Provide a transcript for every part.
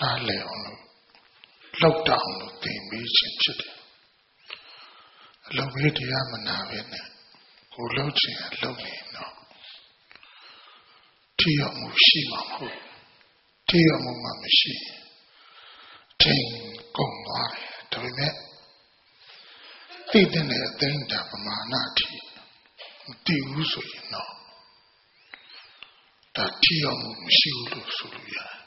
နားလည်အောင်လို့လောက်တောင်လို့သင်ပေးခြင်းဖြစ်တယ်အလုပ်ပေးတရားမနာပဲနဲ့ကိုလှုပ်ခြင်းလှုပ်နေတော့ထိရောက်မှုရှိမှာမဟုတ်ထိရောက်မှုမှမရှိချိန်ကုန်သွားတယ်ဒါပေမဲ့သိတဲ့အသိဉာဏ်ပမာဏအထိမသိဘူးဆိုရင်တော့ဒါထိရောက်မှုမရှိဘူးလို့ဆိုလို့ရတယ်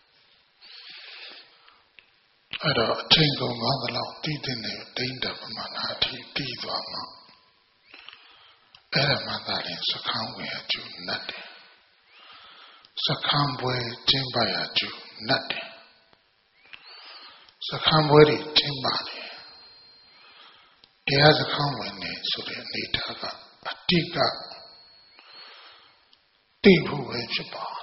အဲ့တော့အချိန်ကုန်သွားသလောက်သိတဲ့အသိဉာဏ်ပမာဏအထိသိသွားမှာအဲ့ဒါမှသာရင်စခန်းဝင်အကျိုးနဲ့တယ်စခန်းပွဲကျင်းပရကျိုးနဲ့တယ်စခန်းပွဲတွေကျင်းပါတယ်တရားစခန်းဝင်နေဆိုတဲ့အနေထားကအတိကသိဖို့ပဲဖြစ်ပါတယ်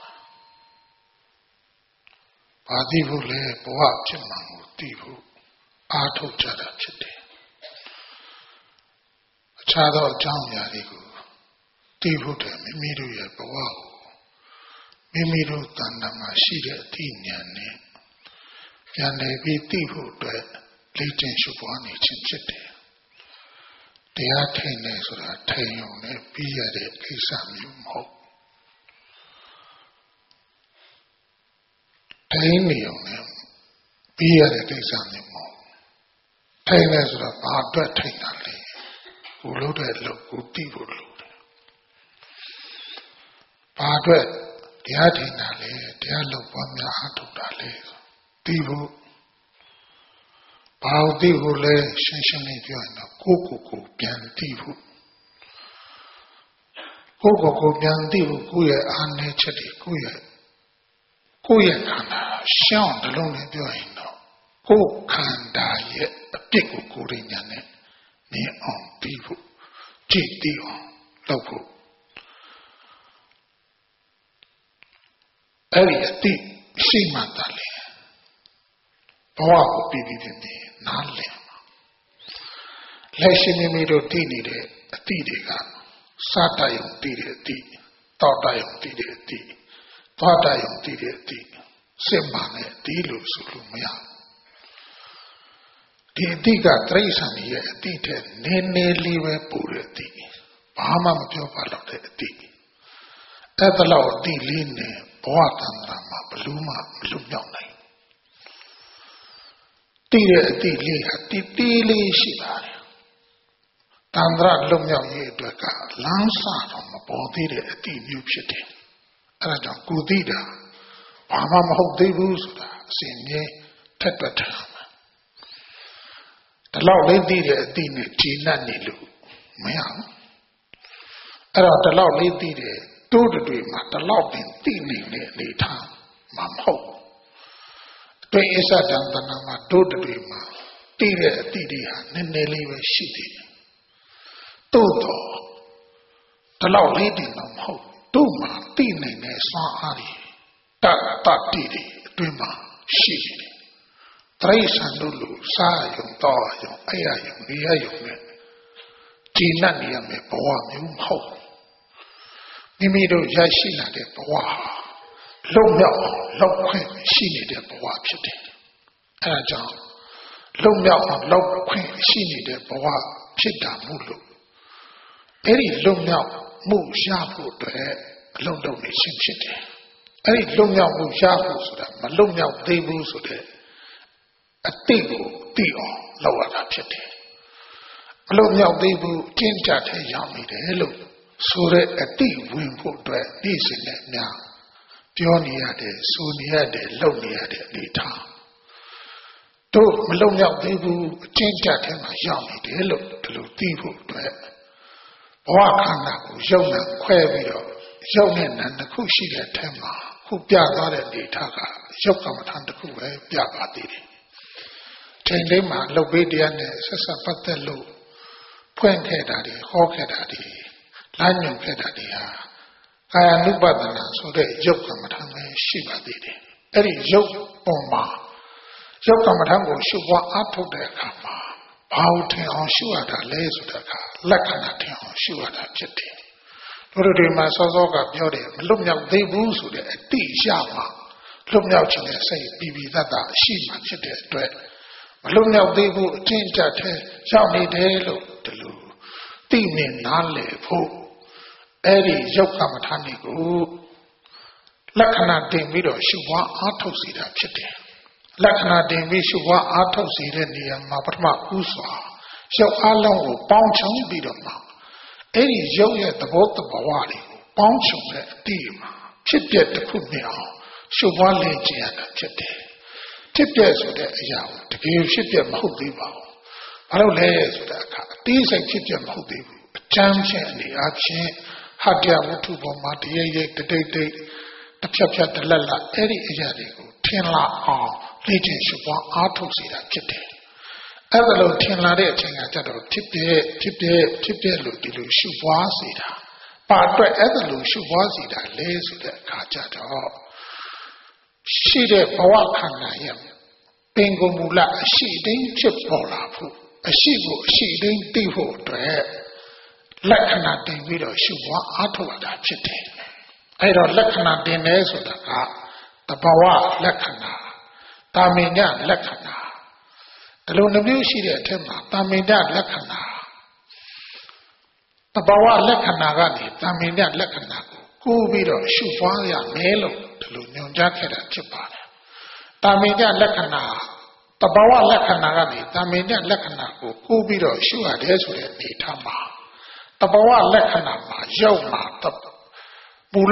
။ဘာသိဖို့လဲဘဝဖြစ်မှန်ကိုသိဖို့အားထုတ်ကြတာဖြစ်တယ်။အခြားသောအကြောင်းအရာတွေကိုသိဖို့တည်းမိမိတို့ရဲ့ဘဝကိုမိမိတို့တဏ္ဍာမှာရှိတဲ့အသိဉာဏ်နဲ့ပြန်လည်ပြီးသိဖို့အတွက်လေ့ကျင့်ရှုပွားနေခြင်းဖြစ်တယ်။တရားထိန်နေဆိုတာထိန်ုံနဲ့ပြီးရတဲ့ကိစ္စမျိုးမဟုတ်ထိန်နေုံနဲ့ပြီးရတဲ့ကိစ္စမျိုးမဟုတ်ထိန်နေဆိုတာဘာအတွက်ထိန်တာလဲကိုလို့တဲ့လို့ကိုသိဖို့လို့ဘာအတွက်တရားထိန်တာလဲတရားလုပ်ပွားများအားထုတ်တာလဲသိဖို့ဘာလို့သိဖို့လဲရှင်းရှင်းလေးပြောရင်တော့ကိုပြန်သိဖို့ကိုပြန်သိဖို့ကိုယ့်ရဲ့အားနည်းချက်တွေကိုယ့်ရဲ့ခန္ဓာရှောင်းတလုံးနဲ့ပြောရင်တော့ကိုယ်ခန္ဓာရဲ့အပြစ်ကိုကိုယ်ရဉာဏ်နဲ့မြင်အောင်သိဖို့ကြည့်သိအောင်လုပ်ဖို့အဲ့ဒီအတိရှိမှတည်းလေဘဝကိုပြပြပြပြနားလည်မှာလက်ရှိမိမိတို့သိနေတဲ့အတိတွေကစတယုံသိတဲ့အတိတောတယုံသိတဲ့အတိသွားတယုံသိတဲ့အတိစစ်မှန်တဲ့အတိလို့ဆိုလို့မရဒီအတိကတိရစ္ဆာန်ရဲ့အတိတဲ့နည်းနည်းလေးပဲပို့တဲ့အတိဘာမှမပြောပါတော့တဲ့အတိအဲ့ဒါလောက်အတိလေးနဲ့ဘဝတန်ត្រာမှာဘလို့မှမလွတ်မြောက်နိုင်သိတဲ့အတိလေးဟာတီးလေးရှိပါတယ်တန်ត្រာလွတ်မြောက်ရေးအတွက်ကလမ်းစတော့မပေါ်သေးတဲ့အတိမျိုးဖြစ်တယ်အဲ့ဒါကြောင့်ကိုသိတာဘာမှမဟုတ်သေးဘူးဆိုတာအစဉ်မြဲထက်တွက်ထားမှာဒီလောက်လေးသိတဲ့အတိနဲ့ခြေနှက်နေလို့မရဘူးအဲ့တော့ဒီလောက်လေးသိတဲ့တိုးတွေမှာဒီလောက်ပင်သိနေတဲ့အနေထားမှာမဟုတ်တွင်အစ္ဆဒံတနာမှာတိုးတွေမှာသိတဲ့အတိတွေဟာနည်းနည်းလေးပဲရှိသေးတယ်တိုးတော့ဒီလောက်လေးတင်တော့မဟုတ်တို့မှာသိနေတဲ့စွမ်းအားတွေတတိတွေအတွင်းမှာရှိတယ်တရိစ္ဆာန်တို့လိုစားရုံတော့ရုံအဲ့ရရုံနေရရုံနဲ့ကြည်နပ်နေရမယ်ဘဝမျိုးမဟုတ်မိမိတို့ရရှိလာတဲ့ဘဝလုံမြောက်အောင်လောက်ခွင့်ရှိနေတဲ့ဘဝဖြစ်တယ်အဲဒါကြောင့်လုံမြောက်အောင်လောက်ခွင့်ရှိနေတဲ့ဘဝဖြစ်တာမို့လို့အဲ့ဒီလုံမြောက်မှုရဖို့အတွက်အလုံးလုံးနေရှင်းဖြစ်တယ်အဲ့ဒီလုံမြောက်မှုရဖို့ဆိုတာမလုံမြောက်သေးဘူးဆိုတဲ့အတိတ်ကိုသိအောင်လုပ်ရတာဖြစ်တယ်မလုံမြောက်သေးဘူးကျင့်ကြတဲ့ရောက်နေတယ်လို့ဆိုတဲ့အတိတ်ဝင်ဖို့အတွက်နေ့စဉ်နဲ့များပြောနေရတယ်ဆိုနေရတယ်လုပ်နေရတဲ့အနေထားတို့မလုံမြောက်သေးဘူးအကျင့်ကြတဲ့မှာရောက်နေတယ်လို့ဒီလိုသိဖို့အတွက်ဘဝခန္ဓာကိုရုပ်နဲ့ခွဲပြီးတော့ရုပ်နဲ့နာမ်တစ်ခုရှိတဲ့အထက်မှာခုပြသွားတဲ့အနေထားကရုပ်ကမ္မထာတစ်ခုပဲပြပါသေးတယ်ချိန်လေးမှာလှုပ်ပေးတရားနဲ့ဆက်ဆက်ပတ်သက်လို့ဖွင့်ခဲ့တာတွေဟောခဲ့တာတွေလမ်းညွှန်ခဲ့တာတွေဟာကာယ ानु ပဒနာဆိုတဲ့ရုပ်ကမ္မထာပဲရှိပါသေးတယ်အဲ့ဒီရုပ်ပုံမှာရုပ်ကမ္မထာကိုရှုပွားအားထုတ်တဲ့အခါမှာဘာလို့ထင်အောင်ရှုရတာလဲဆိုတဲ့အခါလက္ခဏာထင်အောင်ရှုရတာဖြစ်တယ်တို့တွေမှာစောစောကပြောတယ်မလွတ်မြောက်သေးဘူးဆိုတဲ့အတိရမှာလွတ်မြောက်ခြင်းနဲ့စိတ်ပြီးပြီးသားသားရှိမှဖြစ်တဲ့အတွက်မလွတ်မြောက်သေးဘူးအထင်ကြတဲ့ရောက်နေတယ်လို့ဒီလိုသိမြင်နားလည်ဖို့အဲ့ဒီရုပ်ကမ္မထာနေကိုလက္ခဏာတင်ပြီးတော့ရှုပွားအားထုတ်စေတာဖြစ်တယ်လက္ခဏာတင်ပြီးရှုပွားအားထုတ်စေတဲ့နေရာမှာပထမဥစွာရုပ်အလုံးကိုပေါင်းချုံပြီးတော့မှအဲ့ဒီရုပ်ရဲ့သဘောတဘာဝတွေကိုပေါင်းချုံတဲ့အတိအမှဖြစ်ပျက်တစ်ခုမြင်အောင်ရှုပွားလင့်ကျင့်ရတာဖြစ်တယ်ဖြစ်ပျက်ဆိုတဲ့အရာကိုတကယ်ဖြစ်ပျက်မဟုတ်သေးပါဘူးဘာလို့လဲဆိုတဲ့အခါအသေးစိတ်ဖြစ်ပျက်မဟုတ်သေးဘူးအကျမ်းဖြင့်အနေအချင်းဟတ္တဝတ္ထုပေါ်မှာတရိပ်ရိပ်တိတ်တိတ်တစ်ဖြတ်ဖြတ်တလက်လက်အဲ့ဒီအရာတွေကိုထင်လာအောင်လေ့ကျင့်ရှုပွားအားထုတ်စေတာဖြစ်တယ်အဲ့ဒါလို့ထင်လာတဲ့အချိန်ကကြတော့ဖြစ်ပျက်လို့ဒီလိုရှုပွားစေတာပါအတွက်အဲ့ဒါလို့ရှုပွားစေတာလဲဆိုတဲ့အခါကြတော့ရှိတဲ့ဘဝခန္ဓာရဲ့ပင်ကိုယ်မူလအရှိတိုင်းဖြစ်ပေါ်လာဖို့အရှိကိုအရှိတိုင်းသိဖို့အတွက်လက္ခဏာတင်ပြီးတော့ရှုပွားအားထုတ်ရတာဖြစ်တယ်အဲ့တော့လက္ခဏာတင်တယ်ဆိုတာကတဘာဝလက္ခဏာတာမင်ညလက္ခဏာဒီလိုနှမျိုးရှိတဲ့အထက်မှာတာမင်ညလက္ခဏာတဘာဝလက္ခဏာကနေတာမင်ညလက္ခဏာကိုပြီးတော့ရှုပွားရမယ်လို့ဒီလိုညွှန်ကြားခဲ့တာဖြစ်ပါတယ်တာမင်ညလက္ခဏာတဘာဝလက္ခဏာကနေတာမင်ညလက္ခဏာကိုပြီးတော့ရှုရတယ်ဆိုတဲ့အနေထားမှာတဘာဝလက္ခဏာမှာရောက်မှာမူလ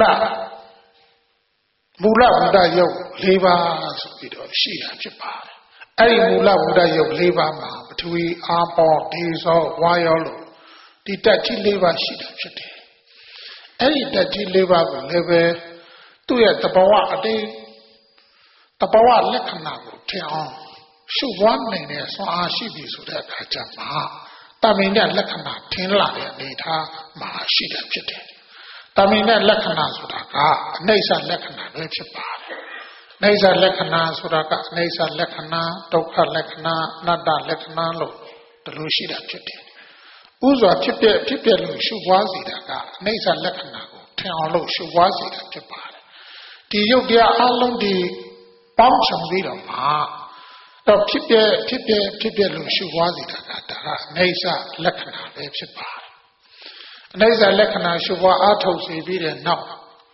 ဘုဒ္ဓယုတ်၄ပါးဆိုပြီးတော့ရှိတာဖြစ်ပါတယ်အဲ့ဒီမူလဘုဒ္ဓယုတ်၄ပါးမှာပထဝီအာဘောဒေဇောဝါယောလို့ဒီတက်ကြီး၄ပါးရှိတာဖြစ်တယ်အဲ့ဒီတက်ကြီး၄ပါးကိုလည်းပဲသူ့ရဲ့တဘာဝအတိတ်တဘာဝလက္ခဏာကိုထင်အောင်ရှုပွားနိုင်တဲ့ဆွမ်းအားရှိပြီဆိုတဲ့အခါကျမှတာမင်တဲ့လက္ခဏာထင်လာတဲ့အနေထားမှာရှိတာဖြစ်တယ်တာမင်တဲ့လက္ခဏာဆိုတာကအနိစ္စလက္ခဏာပဲဖြစ်ပါတယ်အနိစ္စလက္ခဏာဆိုတာကအနိစ္စလက္ခဏာဒုက္ခလက္ခဏာအနတ္တလက္ခဏာလို့ဒီလိုရှိတာဖြစ်တယ်ဥစွာဖြစ်ပျက်လို့ရှုပွားစေတာကအနိစ္စလက္ခဏာကိုထင်အောင်လို့ရှုပွားစေတာဖြစ်ပါတယ်ဒီယုတ်တရားအလုံးဒီပေါင်းစုံပြီးတော့မှတော့ဖြစ်ပျက်လို့ရှုပွားစေတာကဒါကအနိစ္စလက္ခဏာပဲဖြစ်ပါတယ်အနိစ္စလက္ခဏာရှုပွားအားထုတ်စေပြီးတဲ့နောက်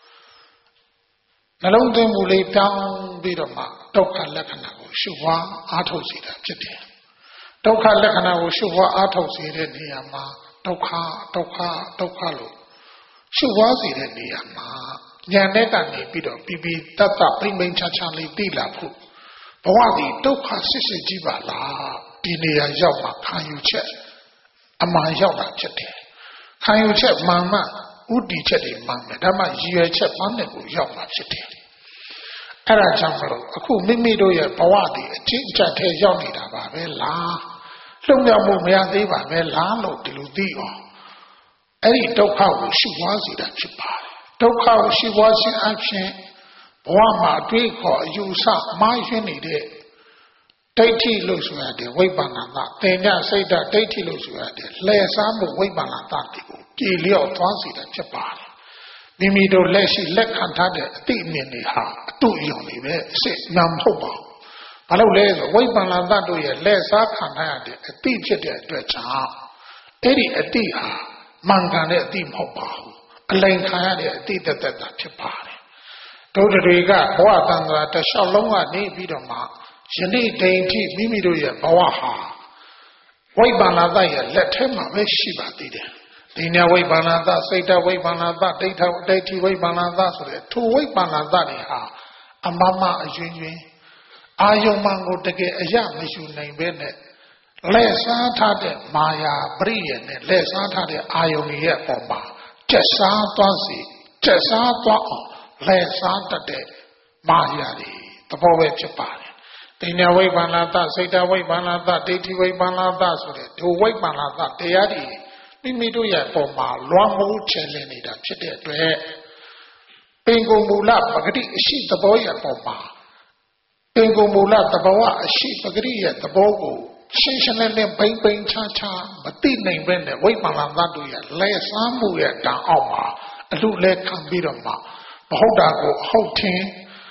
နှလုံးသွင်းမှုလေးပြောင်းပြီးတော့မှဒုက္ခလက္ခဏာကိုရှုပွားအားထုတ်စေတာဖြစ်တယ်ဒုက္ခလက္ခဏာကိုရှုပွားအားထုတ်စေတဲ့နေရာမှာဒုက္ခလို့ရှုပွားစေတဲ့နေရာမှာဉာဏ်နဲ့ကနေပြီးတော့ပြီးတတ်ပိမ့်ချာလေးသိလာဖို့ဘဝဒီဒုက္ခစစ်ကြီးပါလားဒီနေရာရောက်မှခံယူချက်အမှန်ရောက်တာဖြစ်တယ်ခံယူချက်မှန်မှဥတည်ချက်တွေမှန်တယ်ဒါမှရည်ရွယ်ချက်မှန်တဲ့ကိုရောက်မှာဖြစ်တယ်အဲ့ဒါကြောင့်မလို့အခုမိမိတို့ရဲ့ဘဝဒီအချင်းအချက်ထဲရောက်နေတာပါပဲလားလွတ်မြောက်မှုမရသေးပါပဲလားလို့ဒီလိုသိအောင်အဲ့ဒီဒုက္ခကိုရှုပွားစေတာဖြစ်ပါတယ်ဒုက္ခကိုရှုပွားခြင်းအပြင်ဘဝမှာအတွေ့အခေါ်အယူဆမှားယွင်းနေတဲ့ဒိဋ္ဌိလို့ဆိုရတယ်ဝိပ္ပန္နသသင်္ညစိတ်ဓာတ်ဒိဋ္ဌိလို့ဆိုရတယ်လှည့်စားမှုဝိပ္ပန္နသတွေကိုကြည်လျော့သွားစေတာဖြစ်ပါတယ်မိမိတို့လက်ရှိလက်ခံထားတဲ့အတိအမြင်တွေဟာအတူယုံနေပဲအစစ်မှန်မဟုတ်ပါဘူးဘာလို့လဲဆိုဝိပ္ပန္နသတို့ရဲ့လက်စားခံထားရတဲ့အတိဖြစ်တဲ့အတွက်ကြောင့်အဲ့ဒီအတိဟာမှန်ကန်တဲ့အတိမဟုတ်ပါဘူးအလိန်ခံရတဲ့အတိသက်သက်ဖြစ်ပါတယ်တို့တွေကဘဝတန်ត្រာတစ်လျှောက်လုံးကနေပြီးတော့မှယနေ့တိမ်ထိမိမိတို့ရဲ့ဘဝဟာဝိပ္ပန္နသရဲ့လက်ထဲမှာပဲရှိပါသေးတယ်။ဒီညာဝိပ္ပန္နသစိတ်တဝိပ္ပန္နသဒိဋ္ဌဝိပ္ပန္နသဆိုတဲ့ထိုဝိပ္ပန္နသတွေဟာအမမအယွင်းယွင်းအာယုံမှန်ကိုတကယ်အရမယူနိုင်ပဲနဲ့လက်စားထားတဲ့မာယာပရိယေနဲ့လက်စားထားတဲ့အာယုံရဲ့အပေါ်မှာကျက်စားသွားအောင်လက်စားတတ်တဲ့မာယာတွေသဘောပဲဖြစ်ပါတယ်။တိညာဝိပ္ပန္နသစိတ်တဝိပ္ပန္နသဒိဋ္ဌိဝိပ္ပန္နသဆိုတဲ့ဒီဝိပ္ပန္နသတရားတွေမိမိတို့ရဲ့ပုံမှာလွှမ်းမိုးချယ်လင်းနေတာဖြစ်တဲ့အတွက်ပင်ကိုယ်မူလပဂတိအရှိသဘောရဲ့ပုံမှာပင်ကိုယ်မူလသဘောဝအရှိပဂတိရဲ့သဘောကိုရှင်းရှင်းလင်းလင်းပိန်ချာမသိနိုင်ပဲနဲ့ဝိပ္ပန္နသတို့ရဲ့လက်စားမှုရဲ့တန်အောက်မှာအလူလဲခံပြီးတော့မှဘဟုတ်တာကိုဟုတ်ထင်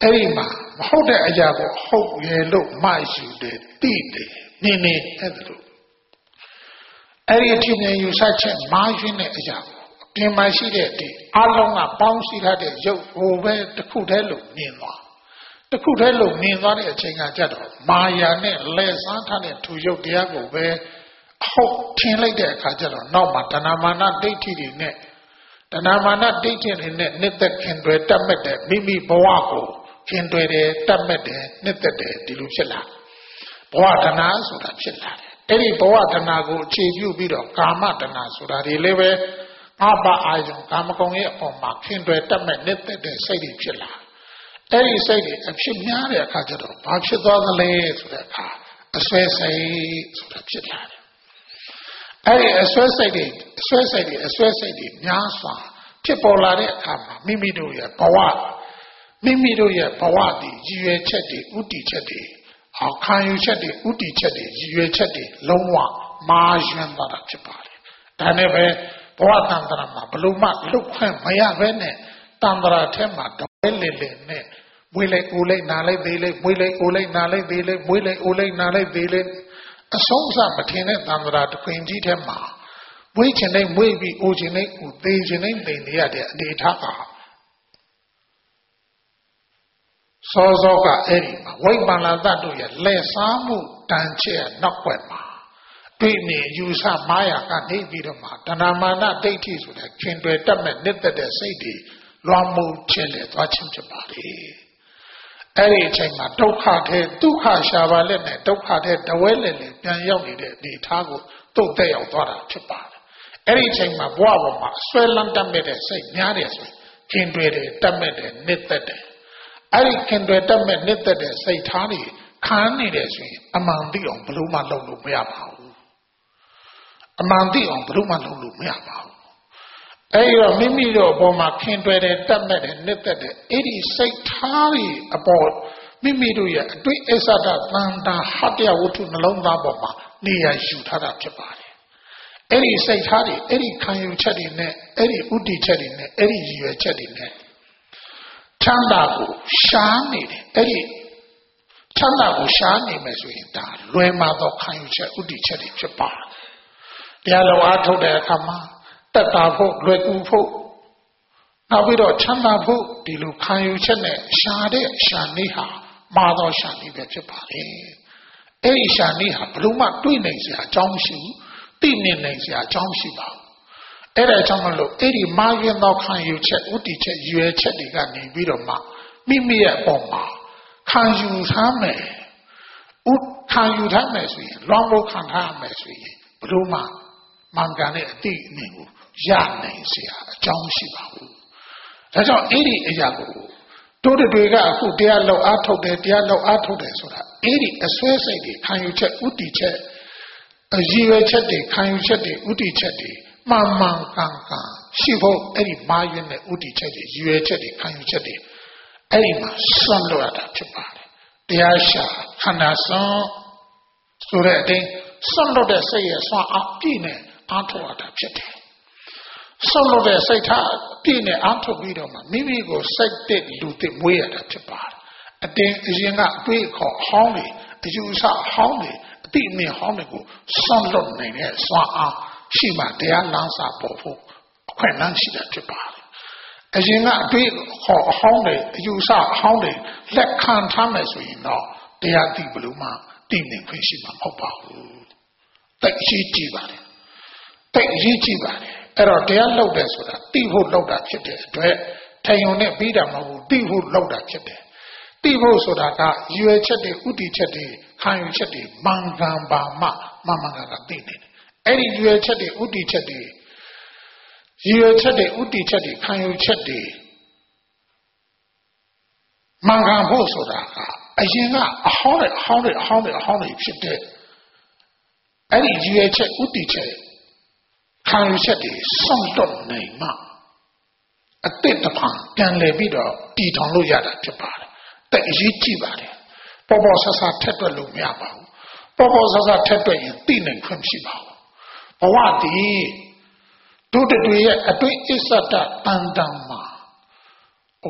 အဲ့ဒီမှာမဟုတ်တဲ့အရာကိုဟုတ်ရဲ့လို့မှတ်ယူတယ်သိတယ်နေနေအဲ့ဒါလို့အဲ့ဒီအထင်မြင်ယူဆချက်မှားယွင်းတဲ့အရာကိုအပြင်မှာရှိတဲ့ဒီအလုံးကပေါင်းစည်းထားတဲ့ရုပ်ဟိုပဲတစ်ခုတည်းလို့မြင်သွားတစ်ခုတည်းလို့မြင်သွားတဲ့အချိန်ကကြတော့မာယာနဲ့လဲဆန်းထားတဲ့သူရုပ်တရားကိုပဲဟုတ်ထင်လိုက်တဲ့အခါကျတော့နောက်မှာတဏမာနဒိဋ္ဌိတွေနဲ့တဏမာနဒိဋ္ဌိတွေနဲ့နှစ်သက်ခင်တွေတတ်မဲ့တဲ့မိမိဘဝကိုခင်တွေတယ်တတ်မဲ့တယ်နှစ်သက်တယ်ဒီလိုဖြစ်လာဘဝတဏဆိုတာဖြစ်လာတယ်အဲ့ဒီဘဝတဏကိုအခြေပြုပြီးတော့ကာမတဏဆိုတာတွေလည်းပဲအပအာယုံကာမဂုဏ်ရဲ့အပေါ်မှာခင်တွေတတ်မဲ့နှစ်သက်တဲ့စိတ်တွေဖြစ်လာအဲ့ဒီစိတ်တွေအဖြစ်များတဲ့အခါကျတော့ဘာဖြစ်သွားသလဲဆိုတဲ့အခါအစွဲစိတ်ဆိုတာဖြစ်လာတယ်အဲ့ဒီအစွဲစိတ်တွေများစွာဖြစ်ပေါ်လာတဲ့အခါမှာမိမိတို့ရဲ့ဘဝဒီရည်ရွယ်ချက်တွေဥတည်ချက်တွေခံယူချက်တွေဥတည်ချက်တွေရည်ရွယ်ချက်တွေလုံးဝမာယွန်းသွားတာဖြစ်ပါတယ်ဒါနဲ့ပဲဘဝတန်ត្រာမှာဘလို့မှလွတ်ခွင့်မရဘဲနဲ့တန်ត្រာထဲမှာတဝဲလေလေနဲ့မွေးလိုက်အိုးလိုက်နားလိုက်သေးလိုက်မွေးလိုက်အိုးလိုက်နားလိုက်သေးလိုက်မွေးလိုက်အိုးလိုက်နားလိုက်သေးလိုက်အဆုံးအစမထင်တဲ့တန်ត្រာတစ်ခွင်ကြီးထဲမှာမွေးချင်တဲ့မွေးပြီးအိုးချင်တဲ့အိုးသေးချင်တဲ့သိနေရတဲ့အနေအထားကစောစောကအဲ့ဒီမှာဝိပ္ပန္နတ္တတို့ရဲ့လက်စားမှုတန်ချက်နောက်ွယ်မှာတွေ့နေယူဆမာယာကနေပြီးတော့မှတဏမာနဒိဋ္ဌိဆိုတဲ့ခင်တွေတက်မဲ့နှစ်သက်တဲ့စိတ်တွေလွှမ်းမိုးခြင်းလေသွားခြင်းဖြစ်ပါလေအဲ့ဒီအချိန်မှာဒုက္ခတဲ့ဒုက္ခရှာပါလက်နဲ့ဒုက္ခတဲ့တဝဲလက်နဲ့ပြန်ရောက်နေတဲ့ဒီထားကိုတုတ်တက်ရောက်သွားတာဖြစ်ပါတယ်အဲ့ဒီအချိန်မှာဘဝပေါ်မှာဆွဲလန်းတတ်မဲ့တဲ့စိတ်များတယ်ဆိုခင်တွေတက်မဲ့တဲ့နှစ်သက်တဲ့အဲ့ဒီခင်တွေတက်မဲ့နှစ်သက်တဲ့စိတ်ထားတွေခံနေတယ်ဆိုရင်အမှန်သိအောင်ဘယ်လို့မှလုပ်လို့မရပါဘူးအမှန်သိအောင်ဘယ်လို့မှလုပ်လို့မရပါဘူးအဲ့ဒီတော့မိမိတို့အပေါ်မှာခင်တွေတက်မဲ့တဲ့နှစ်သက်တဲ့အဲ့ဒီစိတ်ထားတွေအပေါ်မိမိတို့ရဲ့အတွေ့အစ္ဆဒသန္တာဟတ္တယဝတ္ထုနှလုံးသားပေါ်မှာနေရာယူထားတာဖြစ်ပါတယ်အဲ့ဒီစိတ်ထားတွေအဲ့ဒီခံယူချက်တွေနဲ့အဲ့ဒီဥတည်ချက်တွေနဲ့အဲ့ဒီရည်ရွယ်ချက်တွေနဲ့ချမ်းသာကိုရှားနေတယ်အဲ့ဒီချမ်းသာကိုရှားနေမယ်ဆိုရင်ဒါလွယ်မှာတော့ခံယူချက်ဥတည်ချက်တွေဖြစ်ပါတယ်တရားတော်အားထုတ်တဲ့အခါမှာတက်တာဖို့လွယ်ကူဖို့နောက်ပြီးတော့ချမ်းသာဖို့ဒီလိုခံယူချက်နဲ့ရှားတဲ့ရှားနေဟာမှာတော့ရှားနေပဲဖြစ်ပါလေအဲ့ဒီရှားနေဟာဘလို့မှတွေးနိုင်စရာအကြောင်းမရှိဘူးသိနေနိုင်စရာအကြောင်းရှိပါဘူးအဲ့ဒါကြောင့်မလို့အဲ့ဒီမာရင်သောခံယူချက်ဥတည်ချက်ရွယ်ချက်တွေကနေပြီးတော့မှမိမိရဲ့အပေါ်မှာခံယူထားမယ်ခံယူထားမယ်ဆိုရင်လွန်ဖို့ခံထားရမယ်ဆိုရင်ဘလို့မှမှန်ကန်တဲ့အတိအမြင်ကိုရနိုင်စရာအကြောင်းရှိပါဘူးဒါကြောင့်အဲ့ဒီအရာကိုတို့တွေကအခုတရားလောက်အားထုတ်တယ်ဆိုတာအဲ့ဒီအစွဲစိတ်တွေခံယူချက်ဥတည်ချက်အရည်ရွယ်ချက်တွေခံယူချက်တွေဥတည်ချက်တွေမှန်မှန်ကန်ကန်ရှိဖို့အဲ့ဒီမာယွန်းတဲ့ဥတည်ချက်တွေရည်ရွယ်ချက်တွေခံယူချက်တွေအဲ့ဒီမှာဆွမ်းလို့ရတာဖြစ်ပါတယ်တရားရှာခန္ဓာစွမ်းဆိုတဲ့အတိုင်းဆွမ်းလို့တဲ့စိတ်ရဲ့ဆွမ်းအပြည့်နဲ့အားထုတ်ရတာဖြစ်တယ်ဆွမ်းလို့တဲ့စိတ်ထားပြည့်နဲ့အားထုတ်ပြီးတော့မှမိမိကိုစိတ်တဲ့လူသစ်မွေးရတာဖြစ်ပါတယ်အရင်ကအတွေ့အခေါ်ဟောင်းတွေအယူအဆဟောင်းတွေအတိအမြင်ဟောင်းတွေကိုဆွမ်းလို့နိုင်တဲ့ဆွမ်းအားရှိမှတရားလမ်းစာပေါ်ဖို့အခွင့်အလမ်းရှိတာဖြစ်ပါတယ်အရင်ကအတွေ့အခေါ်အဟောင်းတွေအယူအဆအဟောင်းတွေလက်ခံထားမယ်ဆိုရင်တော့တရားသိဘလို့မှသိနေခွင့်ရှိမှာမဟုတ်ပါဘူးတိတ်ရှိကြည့်ပါတယ်အဲ့တော့တရားလုပ်တယ်ဆိုတာသိဖို့လုပ်တာဖြစ်တဲ့အတွက်ထိုင်ုံနဲ့ပြီးတာမဟုတ်ဘူးသိဖို့လုပ်တာဖြစ်တယ်သိဖို့ဆိုတာကရွယ်ချက်တွေဥတည်ချက်တွေခံယူချက်တွေမှန်ကန်ပါမှမှန်မှန်ကန်ကန်သိနေတယ်အဲ့ဒီရွယ်ချက်တွေဥတည်ချက်တွေရွယ်ချက်တွေဥတည်ချက်တွေခံယူချက်တွေမှန်ကန်ဖို့ဆိုတာကအရင်ကအဟောင်းတွေဖြစ်တဲ့အဲ့ဒီရွယ်ချက်ဥတည်ချက်ခံယူချက်တွေစောင့်တော့နိုင်မှအတိတ်တစ်ဖန်ပြန်လည်ပြီးတော့တည်ထောင်လို့ရတာဖြစ်ပါတယ်တဲ့အရေးကြီးပါတယ်ပေါ်ပေါ်ဆဆထက်တွက်လို့မရပါဘူးပေါ်ပေါ်ဆဆထက်တွက်ရင်သိနိုင်ခွင့်ရှိပါဘူးဘဝတည်တို့တွေရဲ့အတွင်းအစ္ဆဒတန်တန်မှာ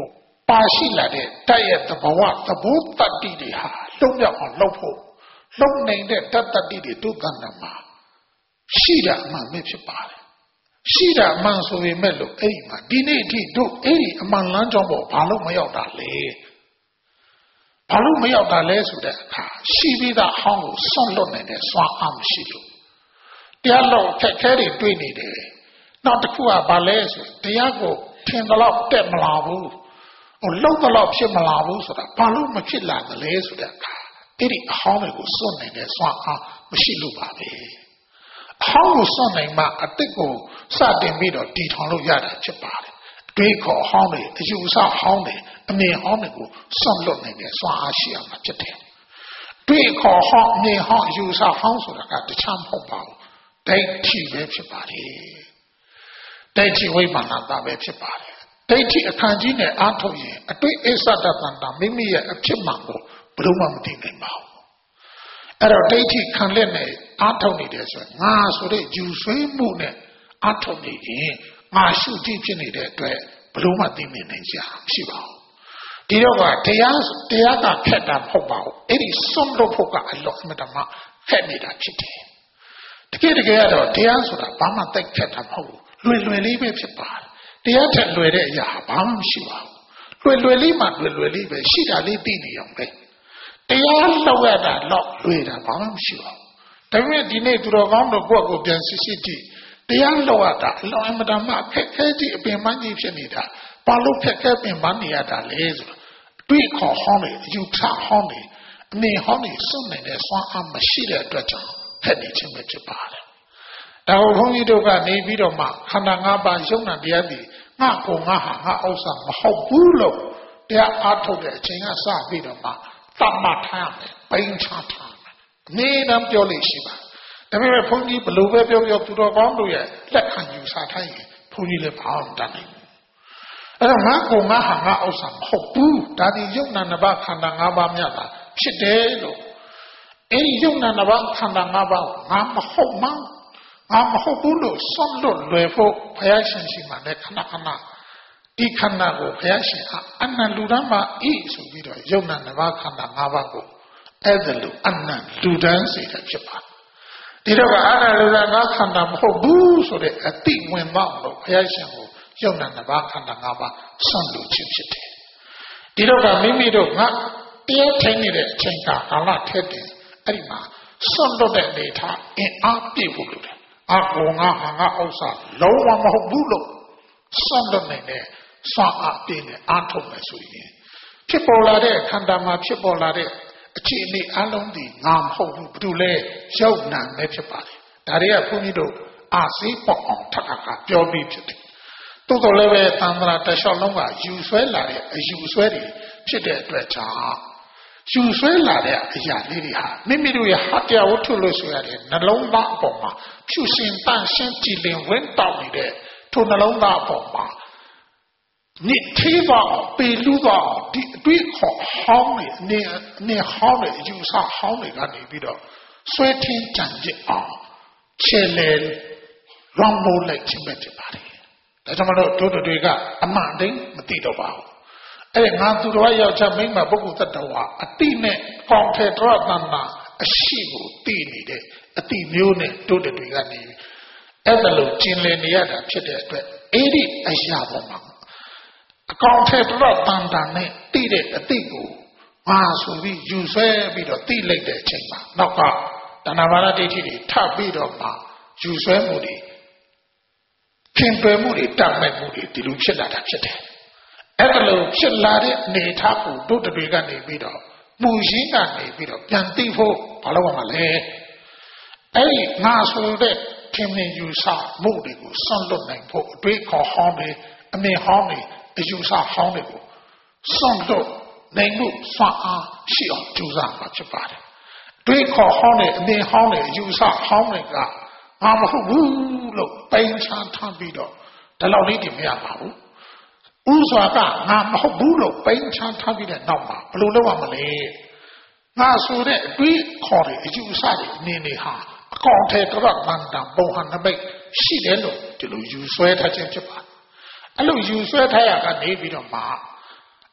ပါရှိလာတဲ့တိုက်ရဲ့သဘောတဘောတတ္တိတွေဟာလုံးမြောက်အောင်လုပ်ဖို့လုံနေတဲ့တတ္တိတွေဒုက္ခနာမှာရှိတာအမှန်ပဲဖြစ်ပါတယ်ရှိတာအမှန်ဆိုပေမဲ့လို့အဲ့ဒီမှာဒီနေ့အထိတို့အဲ့ဒီအမှန်လမ်းကြောင်းပေါ်ဘာလို့မရောက်တာလဲဘာလို့မရောက်တာလဲဆိုတဲ့အခါရှိပြီးသားအဟောင်းကိုဆွန့်လွတ်နေတဲ့စွမ်းအားမရှိလို့တရားလုံးခက်ခဲတွေတွေ့နေတယ်နောက်တစ်ခုကဘာလဲဆိုတရားကိုထင်သလောက်တက်မလာဘူးလုံသလောက်ဖြစ်မလာဘူးဆိုတာဘာလို့မဖြစ်လာသလဲဆိုတဲ့အခါအဲ့ဒီအဟောင်းတွေကိုစွန့်နေတဲ့စွမ်းအားမရှိလို့ပါပဲအဟောင်းကိုစွန့်နိုင်မှအတိတ်ကိုစတင်ပြီးတော့တည်ထောင်လို့ရတာဖြစ်ပါတယ်အတွေးခေါ်အဟောင်းတွေအယူအဆအဟောင်းတွေအမြင်ဟောင်းတွေကိုစွန့်လွတ်နိုင်တဲ့စွမ်းအားရှိအောင်ဖြစ်တယ်တွေးခေါ်ဟောင်းအမြင်ဟောင်းအယူအဆဟောင်းဆိုတာကတခြားမဟုတ်ပါဘူးဒိဋ္ဌိပဲဖြစ်ပါတယ်ဒိဋ္ဌိဝိမာနတာပဲဖြစ်ပါတယ်ဒိဋ္ဌိအခန်းကြီးနဲ့အားထုတ်ရင်အတွေ့အစ္ဆဒတန္တာမိမိရဲ့အဖြစ်မှန်ကိုဘယ်တော့မှမသိနိုင်ပါဘူးအဲ့တော့ဒိဋ္ဌိခံလက်နဲ့အားထုတ်နေတယ်ဆိုရင်ငါဆိုတဲ့ယူဆွေးမှုနဲ့အားထုတ်နေရင်ငါရှုကြည့်ဖြစ်နေတဲ့အတွက်ဘယ်တော့မှသိမြင်နိုင်ကြမရှိပါဘူးဒီတော့ကတရားကခက်တာမဟုတ်ပါဘူးအဲ့ဒီစွန့်လို့ဖို့ကအလောအမတမခက်နေတာဖြစ်တယ်တကယ်ကတော့တရားဆိုတာဘာမှတိုက်ခက်တာမဟုတ်ဘူးလွယ်လေးပဲဖြစ်ပါတယ်တရားထက်လွယ်တဲ့အရာဘာမှမရှိပါဘူးလွယ်လေးမှလွယ်လေးပဲရှိတာလေးသိနေအောင်ပဲတရားလောက်ရတာတော့လွယ်တာဘာမှမရှိပါဘူးဒါပေမဲ့ဒီနေ့သူတော်ကောင်းတို့ကိုယ့်ကိုပြန်စစ်ကြည့်တရားလောက်ရတာအလောအမတမခက်ခဲကြီးအပင်ပန်းကြီးဖြစ်နေတာဘာလို့ခက်ခဲပင်ပန်းနေရတာလဲဆိုတော့တွေ့ခေါ်ဟောင်းနေအယူထဟောင်းနေအမြင်ဟောင်းနေစွန့်နေတဲ့စွမ်းအားမရှိတဲ့အတွက်ကြောင့်ဖက်နေခြင်းပဲဖြစ်ပါတယ်ဒါကိုဘုန်းကြီးတို့ကနေပြီးတော့မှခန္ဓာ၅ပါးယုံနာတရားတွေငါကိုငါဟာငါဥစ္စာမဟုတ်ဘူးလို့တရားအားထုတ်တဲ့အချိန်ကစပြီးတော့မှသတ်မှတ်ထားရမယ်ပိန်ချထားမယ်နေတမ်းပြောလို့ရှိပါဒါပေမဲ့ဘုန်းကြီးဘလို့ပဲပြောသူတော်ကောင်းတို့ရဲ့လက်ခံယူဆထားရင်ဘုန်းကြီးလည်းဘာမှမတတ်နိုင်ဘူးအဲ့တော့ငါကိုငါဟာငါဥစ္စာမဟုတ်ဘူးဒါဒီယုံနာနှစ်ပါးခန္ဓာ၅ပါးမြတ်တာဖြစ်တယ်လို့အဲ့ဒီယုံနာနှစ်ပါးခန္ဓာ၅ပါးငါမဟုတ်မှငါမဟုတ်ဘူးလို့စွန့်လွတ်လွယ်ဖို့ဘုရားရှင်ရှိမှလည်းခဏဒီခန္ဓာကိုဘုရားရှင်အနန္တလူတန်းမှာဤဆိုပြီးတော့ယုံနာနှစ်ပါးခန္ဓာ၅ပါးကိုအဲ့ဒါလို့အနန္တလူတန်းစေတာဖြစ်ပါတယ်ဒီတော့ကအနန္တလူတန်းငါခန္ဓာမဟုတ်ဘူးဆိုတဲ့အတိဝင်တော့လို့ဘုရားရှင်ကိုယုံနာနှစ်ပါးခန္ဓာ၅ပါးစွန့်လွတ်ခြင်းဖြစ်တယ်ဒီတော့ကမိမိတို့ငါတရားထိုင်နေတဲ့အချိန်ကာလထက်တယ်အဲ့ဒီမှာစွန့်လွတ်တဲ့အနေထားအင်အားပြည့်ဖို့လိုတယ်အကောငါဟာငါဥစ္စာလုံးဝမဟုတ်ဘူးလို့စွန့်လွတ်နိုင်တဲ့စွမ်းအားပြည့်နဲ့အားထုတ်မယ်ဆိုရင်ဖြစ်ပေါ်လာတဲ့ခန္ဓာမှာဖြစ်ပေါ်လာတဲ့အခြေအနေအလုံးဒီငါမဟုတ်ဘူးဘယ်သူလဲယုံနာပဲဖြစ်ပါတယ်ဒါတွေကဘုန်းကြီးတို့အာစိပေါ့အောင်ထပ်ခါပြောပြီးဖြစ်တယ်တိုးတော်လည်းပဲသံဃာတလျှောက်လုံးကယူဆွဲလာတဲ့အယူဆွဲတွေဖြစ်တဲ့အတွက်ကြောင့်ယူဆွဲလာတဲ့အရာလေးတွေဟာမိမိတို့ရဲ့ဟတရားဝတ္ထုလို့ဆိုရတဲ့နှလုံးသားအပေါ်မှာဖြူရှင်တန့်ရှင်းကြည်လင်ဝင်းတောက်နေတဲ့ထိုနှလုံးသားအပေါ်မှာနိထေပါပေလူသောဒီအတွေ့ခေါ်ဟောင်းနေအနေဟောင်းနေယူဆဟောင်းနေကနေပြီးတော့ဆွဲထင်းကြံကြအောင်ချဲလေလွန်မိုးလိုက်ခြင်းပဲဖြစ်ပါတယ်ဒါကြောင့်မလို့တို့တွေကအမှန်တိုင်းမသိတော့ပါဘူးအဲ့ငါသူတော်ယောက်ျားမိန်းမပုဂ္ဂိုလ်တ attva အတိနဲ့ကောင်းထေတရတဏ္ဍအရှိကိုသိနေတဲ့အတိမျိုးနဲ့တို့တွေကနေအဲ့ဒါလို့ကျင်လည်နေရတာဖြစ်တဲ့အတွက်အဲ့ဒီအရာပေါ်မှာအကောင်ထေတရတဏ္ဍနဲ့သိတဲ့အတိကိုငါဆိုပြီးယူဆွဲပြီးတော့သိလိုက်တဲ့အချိန်မှာနောက်ကတဏ္ဍမာနဒိဋ္ဌိတွေထပ်ပြီးတော့မှယူဆွဲမှုတွေခင်ပယ်မှုတွေတတ်မဲ့မှုတွေဒီလိုဖြစ်လာတာဖြစ်တယ်အဲ့ဒါလို့ဖြစ်လာတဲ့အနေထားကိုတို့တွေကနေပြီးတော့မူရင်းကနေပြီးတော့ပြန်သိဖို့ဘာလို့ရမှာလဲအဲ့ဒီငါဆိုတဲ့ထင်မြင်ယူဆမှုတွေကိုဆွန့်လွတ်နိုင်ဖို့အတွေးခေါ်ဟောင်းတွေအမြင်ဟောင်းတွေအယူဆဟောင်းတွေကိုဆွန့်လွတ်နိုင်မှုစွမ်းအားရှိအောင်ကြိုးစားမှာဖြစ်ပါတယ်အတွေးခေါ်ဟောင်းတွေအမြင်ဟောင်းတွေအယူဆဟောင်းတွေကငါမဟုတ်ဘူးလို့ပိန်ချထားပြီးတော့ဒီလောက်လေးတည်မရပါဘူးဥစွာကငါမဟုတ်ဘူးလို့ပိန်ချထားပြီးတဲ့နောက်မှာဘယ်လိုလုပ်ရမလဲငါဆိုတဲ့အတွေးခေါ်တဲ့အယူအဆတွေအမြင်တွေဟာအကောင်ထဲတော့မန္တန်ပုံဟန်နမိတ်ရှိတယ်လို့ဒီလိုယူဆွဲထားခြင်းဖြစ်ပါတယ်အဲ့လိုယူဆွဲထားရကနေပြီးတော့မှ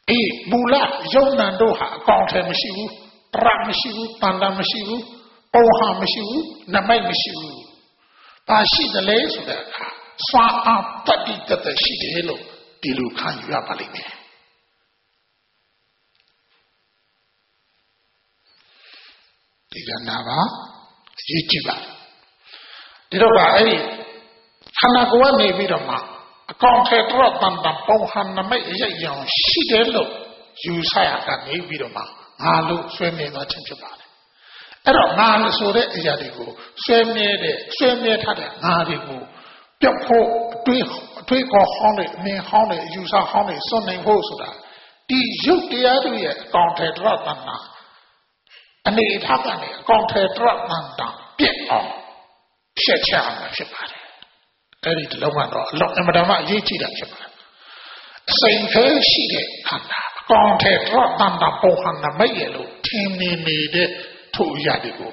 မူလယုံနာတို့ဟာအကောင်ထဲမရှိဘူးတရမရှိဘူးတန်တာမရှိဘူးပုံဟာမရှိဘူးနမိတ်မရှိဘူးဘာရှိတယ်လဲဆိုတဲ့အခါစွာအားတတိတသက်ရှိတယ်လို့ဒီလိုခံယူရပါလိမ့်မယ်ဒီကနာပါအရေးကြီးပါဒီတော့ကအဲ့ဒီခန္ဓာကိုယ်ကနေပြီးတော့မှအကောင်ထဲတော့တန်တန်ပုံဟာနမိတ်အရေးရောင်ရှိတယ်လို့ယူဆရတာနေပြီးတော့မှငါလို့ဆွေးနေသွားခြင်းဖြစ်ပါတယ်အဲ့တော့ငါလို့ဆိုတဲ့အရာတွေကိုဆွေးမြဲထားတဲ့ငါတွေကိုပြတ်ဖို့အတွေးခေါ်ဟောင်းတဲ့အမြင်ဟောင်းတဲ့အယူဆဟောင်းတွေစွန့်နိုင်ဖို့ဆိုတာဒီရုပ်တရားတွေရဲ့အကောင်ထဲတော့တန်တာအနေထားကနေအကောင်ထဲတော့တန်တာပြည့်အောင်ဖြတ်ချမှာဖြစ်ပါတယ်အဲ့ဒီတလုံးကတော့အလောအမတမအရေးကြီးတာဖြစ်ပါတယ်အစိမ်ခဲရှိတဲ့ခန္ဓာအကောင်ထဲတော့တန်တာပုံဟန်နမိတ်ရလို့ထင်နေတဲ့ထိုအရာတွေကို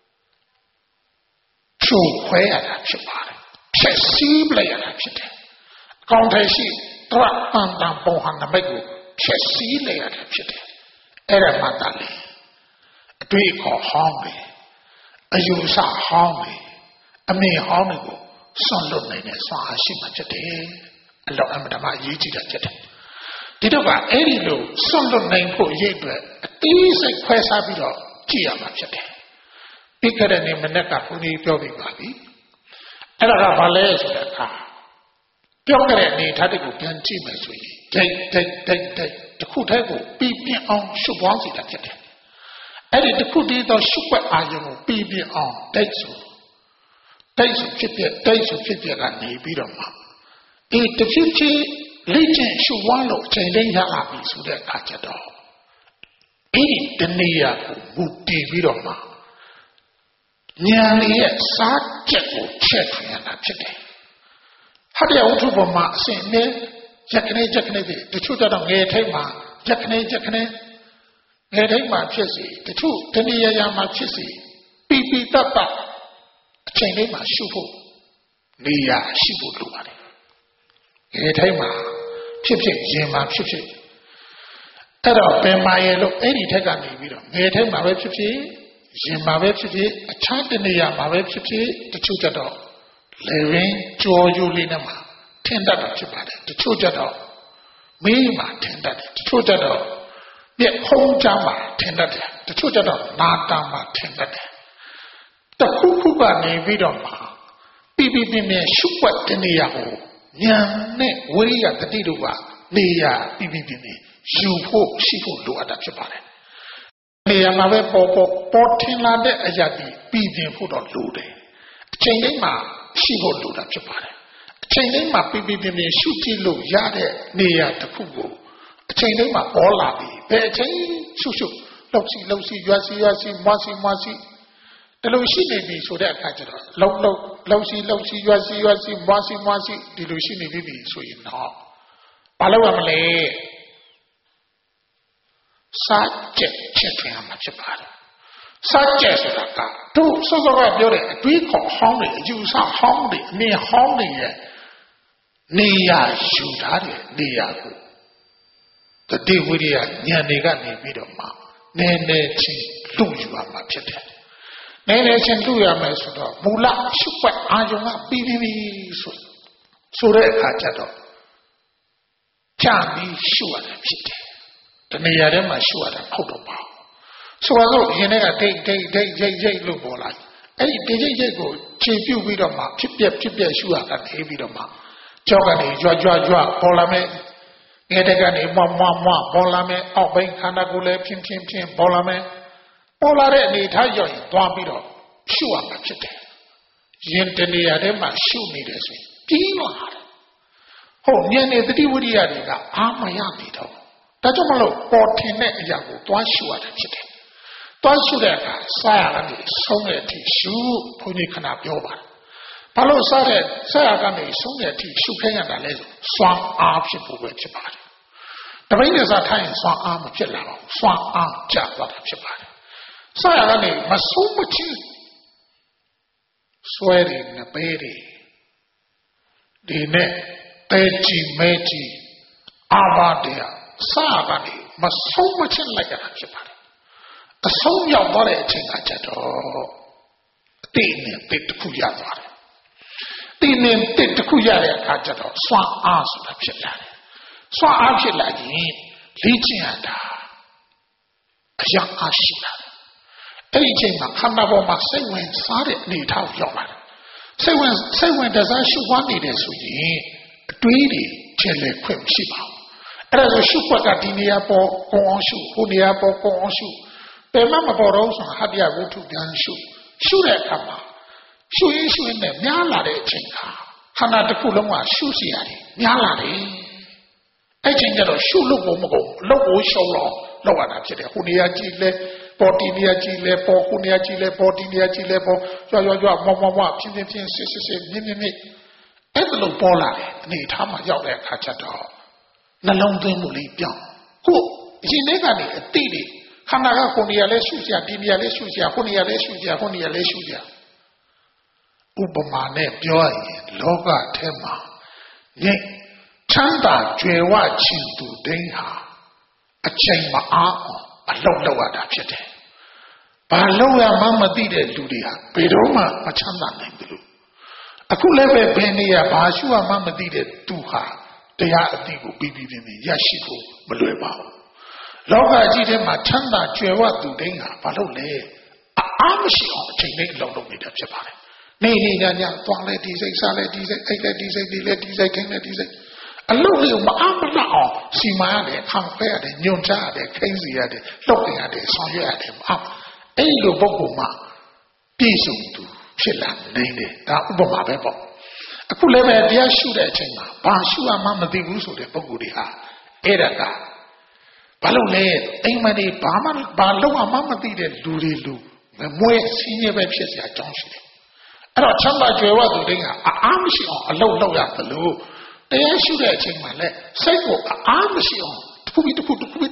ဖြိုခွဲရတာဖြစ်ပါတယ်ဖြည့်ဆည်းလိုက်ရတာဖြစ်တယ်အကောင်ထဲရှိတော့တန်တာပုံဟန်နမိတ်ကိုဖြည့်ဆည်းလိုက်ရတာဖြစ်တယ်အဲ့ဒါမှတည်းအတွေ့အခေါ်ဟောင်းတယ်အယူဆဟောင်းတယ်အမြင်ဟောင်းတွေကိုစွန့်လွတ်နိုင်တဲ့စွမ်းအားရှိမှဖြစ်တယ်အလောအမတမအရေးကြီးတာဖြစ်တယ်ဒီတော့ကအဲ့ဒီလိုစွန့်လွတ်နိုင်ဖို့အရေးအတွက်အသေးစိတ်ခွဲခြားပြီးတော့ကြည့်ရမှာဖြစ်တယ်ပြီးခဲ့တဲ့နေ့မနေ့ကဘုန်းကြီးပြောပြပါပြီအဲ့ဒါကဘာလဲဆိုတဲ့အခါပြောခဲ့တဲ့အနေထားတွေကိုပြန်ကြည့်မယ်ဆိုရင်ဒိတ်တစ်ခုတည်းကိုပြီးပြင်းအောင်ရှုပ်ပွားစေတာဖြစ်တယ်အဲ့ဒီတစ်ခုတည်းသောရှုပ်ွက်အာရုံကိုပြီးပြင်းအောင်ဒိတ်ဆိုဖြစ်ပြကနေပြီးတော့မှဒီတဖြည်းဖြည်းလေ့ကျင့်ရှုဝါလို့အချိန်လေးရလာပြီဆိုတဲ့အခါကျတော့အဲ့ဒီတဏှာကိုမူတည်ပြီးတော့မှဉာဏ်လေးရဲ့စားချက်ကိုချက်ထွင်ရတာဖြစ်တယ်။ဟာတရားဝတ္ထုပေါ်မှာအစဉ်နဲ့ရက်ခနဲ့တချို့တော့ငယ်ထိတ်မှာရက်ခနဲ့ငယ်ထိတ်မှာဖြစ်စီတချို့တဏှာရာမှာဖြစ်စီပီတတ်အချိန်လေးမှာရှုဖို့နေရာရှိဖို့လိုပါတယ်။ငယ်ထိတ်မှာဖြစ်ရင်မှာဖြစ်အဲ့တော့ပင်မာရဲ့လို့အဲ့ဒီထက်ကနေပြီးတော့ငယ်ထိတ်မှာပဲဖြစ်ရင်မှာပဲဖြစ်အခြားတနေရာမှာပဲဖြစ်တချို့ကြတော့လေရင်းကြော်ယူလေးနဲ့မှာထင်တတ်တာဖြစ်ပါတယ်တချို့ကြတော့မေးမှာထင်တတ်တယ်တချို့ကြတော့ပြက်ခုံးကြမှာထင်တတ်တယ်တချို့ကြတော့နာတာမှာထင်တတ်တယ်တခုခုကနေပြီးတော့မှပြင်းရှုပ်ွက်တနေရာကိုဉာဏ်နဲ့ဝိရိယတတိတို့ကနေရာပြင်းယူဖို့ရှိဖို့လိုအပ်တာဖြစ်ပါတယ်နေရာမှာပဲပေါ်ထင်လာတဲ့အရာတွေပြီးပြင်ဖို့တော့လိုတယ်အချိန်တိုင်းမှာရှိဖို့လိုတာဖြစ်ပါတယ်အချိန်တိုင်းမှာပြင်းရှုကြည့်လို့ရတဲ့နေရာတစ်ခုကိုအချိန်တိုင်းမှာပေါ်လာပြီဘယ်အချိန်ရှုလောက်စီရွာစီမွားစီတလို့ရှိနေပြီဆိုတဲ့အခါကျတော့လောက်စီရွာစီမွားစီဒီလိုရှိနေပြီဆိုရင်တော့ဘာလို့ရမလဲစားချက်ထွင်ရမှာဖြစ်ပါတယ်စားချက်ဆိုတာကတို့စောစောကပြောတဲ့အတွေးခေါ်ဟောင်းတွေအယူဆဟောင်းတွေအမြင်ဟောင်းတွေရဲ့နေရာယူထားတဲ့နေရာကိုတတိဝိရိယဉာဏ်တွေကနေပြီးတော့မှနည်းနည်းချင်းလူယူရမှာဖြစ်တယ်နည်းနည်းချင်းလူရမယ်ဆိုတော့မူလရှုပ်ွက်အာယုံကပြီးဆိုတဲ့အခါကျတော့ကြာပြီးရှုရတယ်ဖြစ်တယ်တနေရာထဲမှာရှုရတာဟုတ်တော့ပါဆိုတော့ရင်ထဲကဒိတ်လို့ပေါ်လာအဲ့ဒီဒိတ်ကိုခြေပြုတ်ပြီးတော့မှဖြစ်ပြက်ရှုရတာနေပြီးတော့မှကြောက်ကနေကြွပေါ်လာမယ်ငယ်တဲ့ကနေမွားပေါ်လာမယ်အောက်ဘိန်းခန္ဓာကိုယ်လည်းဖြင်းပေါ်လာမယ်ပေါ်လာတဲ့အနေထားရောက်ရင်သွားပြီးတော့ရှုရမှာဖြစ်တယ်ရင်တနေရာထဲမှာရှုနေတယ်ဆိုရင်ပြီးသွားတယ်ဟုတ်ဉာဏ်နဲ့တတိဝိရိယတွေကအာမရပြီတော့ဒါကြောင့်မလို့ပေါ်ထင်တဲ့အရာကိုတွားရှုရတာဖြစ်တယ်တွားရှုတဲ့အခါစားရကနေဆုံးတဲ့အထိရှုဘုန်းကြီးခဏပြောပါတယ်ဘာလို့စားရကနေဆုံးတဲ့အထိရှုခဲရတာလဲဆိုစွမ်းအားဖြစ်ဖို့ပဲဖြစ်ပါတယ်တပိဋကစားထိုင်စွမ်းအားမဖြစ်လာတော့စွမ်းအားကျသွားတာဖြစ်ပါတယ်စားရကနေမဆုံးမချင်းဆွဲရနေပေးရဒီနဲ့တဲကြည့်မဲကြည့်အာဘာတရားစားကနေမဆုံးမချင်းလိုက်ရတာဖြစ်ပါတယ်အဆုံးရောက်သွားတဲ့အချိန်ကကြတော့အတိနဲ့တိတ်တစ်ခုရသွားတယ်တိနဲ့တိတ်တစ်ခုရတဲ့အခါကျတော့စွမ်းအားဆိုတာဖြစ်လာတယ်စွမ်းအားဖြစ်လာရင်လေ့ကျင့်ရတာအရာအားရှိလာတယ်အဲ့ဒီအချိန်မှာခန္ဓာပေါ်မှာစိတ်ဝင်စားတဲ့အနေအထားကိုရောက်လာတယ်စိတ်ဝင်တစားရှုပွားနေတယ်ဆိုရင်အတွေးတွေချဲ့လဲခွင့်မရှိပါဘူးအဲ့ဒါဆိုရှုပွားကဒီနေရာပေါ်ကုံအောင်ရှုဟိုနေရာပေါ်ကုံအောင်ရှုဘယ်မှမပေါ်တော့ဆိုဟပြဝတ္ထုပြန်ရှုတဲ့အခါမှာရှုရင်နဲ့များလာတဲ့အချိန်ခါခန္ဓာတစ်ခုလုံးကရှုစီရတယ်များလာတယ်အဲ့ချိန်ကျတော့ရှုလို့မကုန်လို့ကိုရှုံးတော့လောက်ရတာဖြစ်တယ်ဟိုနေရာကြည့်လဲပေါ်တီနေရာကြည့်လဲပေါ်ဟိုနေရာကြည့်လဲပေါ်တီနေရာကြည့်လဲပေါ်ကြွမဖြင်းစစ်မြင့်အဲ့ဒါလို့ပေါ်လာတယ်အနေထားမှာရောက်တဲ့အခါကျတော့နှလုံးသွင်းမှုလေးပြောင်းကိုရှင်လေးကနေအတိတွေခန္ဓာကကိုနေရာလဲရှုစရာဒီနေရာလဲရှုစရာဟိုနေရာလဲရှုစရာဟိုနေရာလဲရှုစရာဥပမာနဲ့ပြောရရင်လောကထဲမှာညချမ်းသာကြွယ်ဝခြင်းသူတိုင်းဟာအချိန်မအားအောင်အလောက်လောက်ရတာဖြစ်တယ်။ဘာလို့ရမှမသိတဲ့လူတွေဟာဘယ်တော့မှမချမ်းသာနိုင်ဘူးလို့အခုလည်းပဲဘယ်နေရာဘာရှုမှမသိတဲ့သူဟာတရားအသိကိုပြီးပြင်းရရှိဖို့မလွယ်ပါဘူး။လောကကြီးထဲမှာချမ်းသာကြွယ်ဝသူတိုင်းဟာဘာလို့လဲအားမရှိအောင်အချိန်လေးအလောက်လောက်နေတာဖြစ်ပါတယ်။နေညသွားလဲဒီစိတ်စားလဲဒီစိတ်အိတ်လဲဒီစိတ်ဒီလဲဒီစိတ်ခင်းလဲဒီစိတ်အလုပ်လေးမအားမလတ်အောင်စီမံရတယ်ခံဖက်ရတယ်ညွန်ချရတယ်ခိမ့်စီရတယ်လှုပ်ရတယ်ဆောင်ရွက်ရတယ်အဲ့လိုပုဂ္ဂိုလ်မှပြည့်စုံသူဖြစ်လာနိုင်တယ်ဒါဥပမာပဲပေါ့အခုလည်းပဲတရားရှုတဲ့အချိန်မှာဘာရှုမှမသိဘူးဆိုတဲ့ပုဂ္ဂိုလ်တွေဟာအဲ့ဒါကဘာလို့လဲအိမ်မတွေဘာလို့မှမသိတဲ့လူတွေလူမွေးစင်းရဲပဲဖြစ်စရာအကြောင်းရှိတယ်အဲ့တော့ချမ်းသာကြွယ်ဝသူတွေကအားမရှိအောင်အလုပ်လုပ်ရတယ်လို့တရားရှုတဲ့အချိန်မှာလည်းစိတ်ကိုအားမရှိအောင်တစ်ခုစိတ်ကိုအတွေး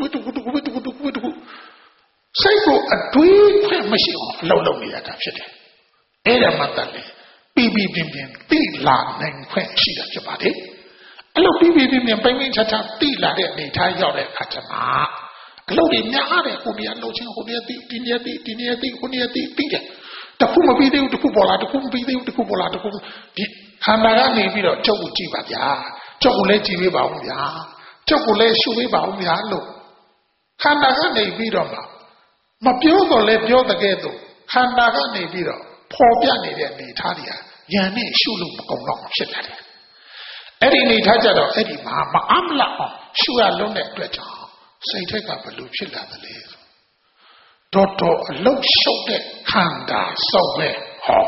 ခွင့်မရှိအောင်အလုပ်လုပ်နေရတာဖြစ်တယ်အဲ့ဒါမှတတ်တယ်ပြီးပြင်းတိလာနိုင်ခွင့်ရှိတာဖြစ်ပါတယ်အဲ့လိုပြီးပြင်းပိုင်းခြားခြားတိလာတဲ့အနေထားရောက်တဲ့အခါကျမှအလုပ်တွေများတယ်ဟိုနေရာလှုပ်ချင်းဟိုနေရာတိဒီနေရာတိဟိုနေရာတိပြီးတယ်တခုမပြီးသေးဘူးတခုပေါ်လာတခုမပြီးသေးဘူးတခုပေါ်လာတခုဒီခန္ဓာကနေပြီးတော့ကြောက်ကိုကြည့်ပါဗျာကြောက်ကိုလည်းကြည့်ပေးပါဦးဗျာကြောက်ကိုလည်းရှုပေးပါဦးဗျာလို့ခန္ဓာကနေပြီးတော့မပြောတော့လဲပြောတဲ့ကဲ့သို့ခန္ဓာကနေပြီးတော့ပေါ်ပြနေတဲ့အနေထားတွေဟာဉာဏ်နဲ့ရှုလို့မကုန်တော့ဖြစ်လာတယ်အဲ့ဒီအနေထားကြတော့အဲ့ဒီမှာမအမလအောင်ရှုရလုံးတဲ့အတွက်ကြောင့်စိတ်ထက်ကဘလို့ဖြစ်လာသလဲတော်အလုတ်ရှုပ်တဲ့ခန္ဓာစောက်ပဲဟော